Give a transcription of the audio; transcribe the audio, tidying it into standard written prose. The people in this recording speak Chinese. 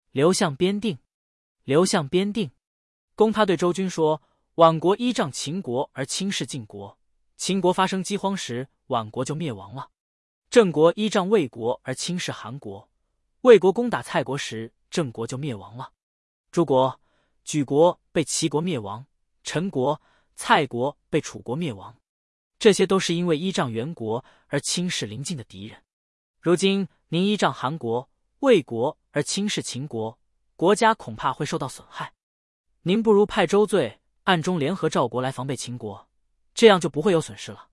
刘向边定。刘向边定。公他对周军说：宛国依仗秦国而轻视晋国，秦国发生饥荒时，宛国就灭亡了。郑国依仗魏国而轻视韩国，魏国攻打蔡国时，郑国就灭亡了。诸国、莒国被齐国灭亡，陈国、蔡国被楚国灭亡，这些都是因为依仗原国而轻视邻近的敌人。如今您依仗韩国、魏国而轻视秦国，国家恐怕会受到损害。您不如派周罪暗中联合赵国来防备秦国，这样就不会有损失了。